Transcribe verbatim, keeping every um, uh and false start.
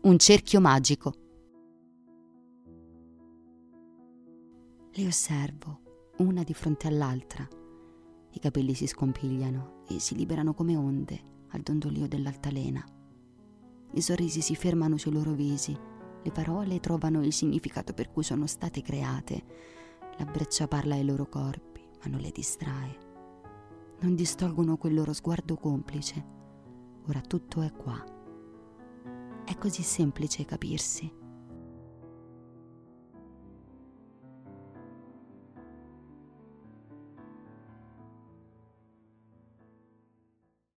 un cerchio magico. Le osservo, una di fronte all'altra. I capelli si scompigliano e si liberano come onde al dondolio dell'altalena. I sorrisi si fermano sui loro visi, le parole trovano il significato per cui sono state create. La breccia parla ai loro corpi, ma non le distrae. Non distolgono quel loro sguardo complice. Ora tutto è qua. È così semplice capirsi.